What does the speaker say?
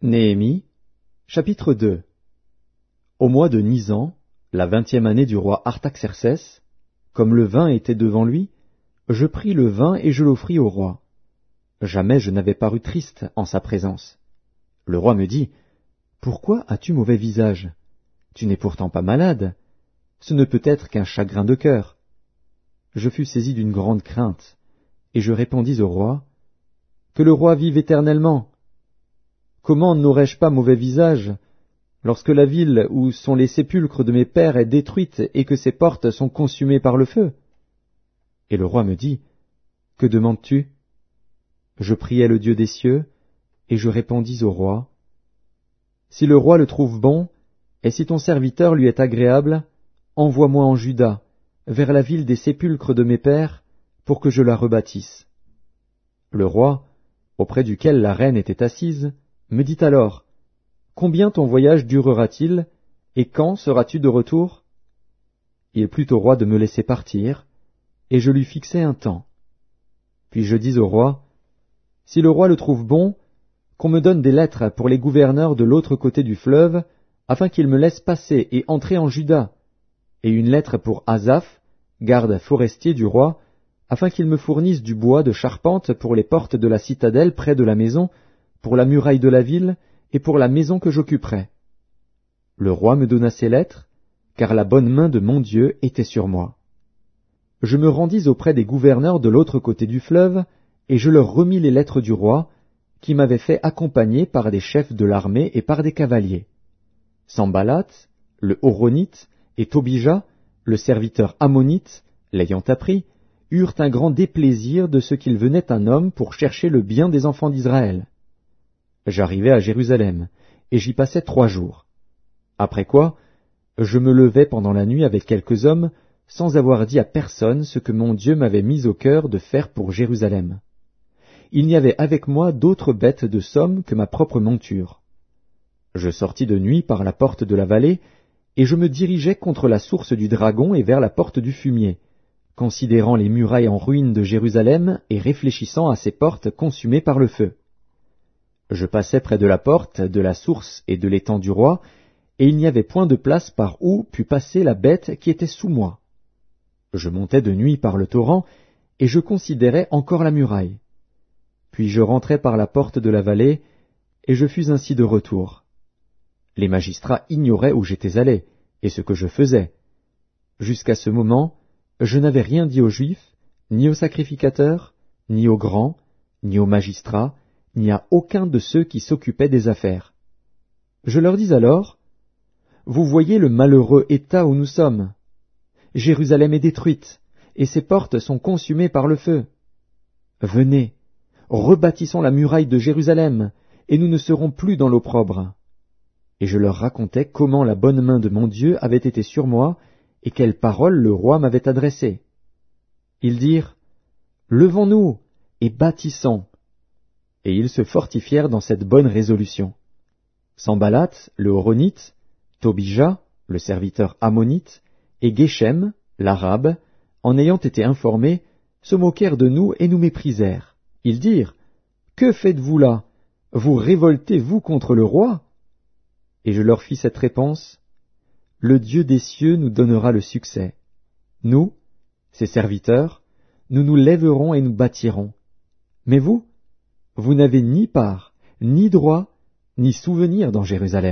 Néhémie, chapitre 2. Au mois de Nisan, la 20e année du roi Artaxercès, comme le vin était devant lui, je pris le vin et je l'offris au roi. Jamais je n'avais paru triste en sa présence. Le roi me dit, « Pourquoi as-tu mauvais visage? Tu n'es pourtant pas malade. Ce ne peut être qu'un chagrin de cœur. » Je fus saisi d'une grande crainte, et je répondis au roi, « Que le roi vive éternellement! Comment n'aurais-je pas mauvais visage, lorsque la ville où sont les sépulcres de mes pères est détruite et que ses portes sont consumées par le feu? » Et le roi me dit, « Que demandes-tu? » Je priai le Dieu des cieux, et je répondis au roi, « Si le roi le trouve bon, et si ton serviteur lui est agréable, envoie-moi en Juda, vers la ville des sépulcres de mes pères, pour que je la rebâtisse. » Le roi, auprès duquel la reine était assise, me dit alors, « Combien ton voyage durera-t-il, et quand seras-tu de retour? » Il plut au roi de me laisser partir, et je lui fixai un temps. Puis je dis au roi, « Si le roi le trouve bon, qu'on me donne des lettres pour les gouverneurs de l'autre côté du fleuve, afin qu'ils me laissent passer et entrer en Juda, et une lettre pour Asaph, garde forestier du roi, afin qu'il me fournisse du bois de charpente pour les portes de la citadelle près de la maison, pour la muraille de la ville, et pour la maison que j'occuperai. » Le roi me donna ces lettres, car la bonne main de mon Dieu était sur moi. Je me rendis auprès des gouverneurs de l'autre côté du fleuve, et je leur remis les lettres du roi, qui m'avaient fait accompagner par des chefs de l'armée et par des cavaliers. Sambalat, le Horonite, et Tobija, le serviteur ammonite, l'ayant appris, eurent un grand déplaisir de ce qu'il venait un homme pour chercher le bien des enfants d'Israël. J'arrivai à Jérusalem, et j'y passai 3 jours. Après quoi, je me levai pendant la nuit avec quelques hommes, sans avoir dit à personne ce que mon Dieu m'avait mis au cœur de faire pour Jérusalem. Il n'y avait avec moi d'autres bêtes de somme que ma propre monture. Je sortis de nuit par la porte de la vallée, et je me dirigeai contre la source du Dragon et vers la porte du fumier, considérant les murailles en ruine de Jérusalem et réfléchissant à ces portes consumées par le feu. Je passai près de la porte, de la source et de l'étang du roi, et il n'y avait point de place par où pût passer la bête qui était sous moi. Je montai de nuit par le torrent, et je considérais encore la muraille. Puis je rentrai par la porte de la vallée, et je fus ainsi de retour. Les magistrats ignoraient où j'étais allé, et ce que je faisais. Jusqu'à ce moment, je n'avais rien dit aux Juifs, ni aux sacrificateurs, ni aux grands, ni aux magistrats, ni à aucun de ceux qui s'occupaient des affaires. Je leur dis alors, « Vous voyez le malheureux état où nous sommes. Jérusalem est détruite, et ses portes sont consumées par le feu. Venez, rebâtissons la muraille de Jérusalem, et nous ne serons plus dans l'opprobre. » Et je leur racontai comment la bonne main de mon Dieu avait été sur moi, et quelles paroles le roi m'avait adressées. Ils dirent, « Levons-nous, et bâtissons. » Et ils se fortifièrent dans cette bonne résolution. Sambalat, le Horonite, Tobija, le serviteur ammonite, et Geshem, l'arabe, en ayant été informés, se moquèrent de nous et nous méprisèrent. Ils dirent, « Que faites-vous là? Vous révoltez-vous contre le roi? » Et je leur fis cette réponse, « Le Dieu des cieux nous donnera le succès. Nous, ses serviteurs, nous nous lèverons et nous bâtirons. Mais vous, vous n'avez ni part, ni droit, ni souvenir dans Jérusalem. »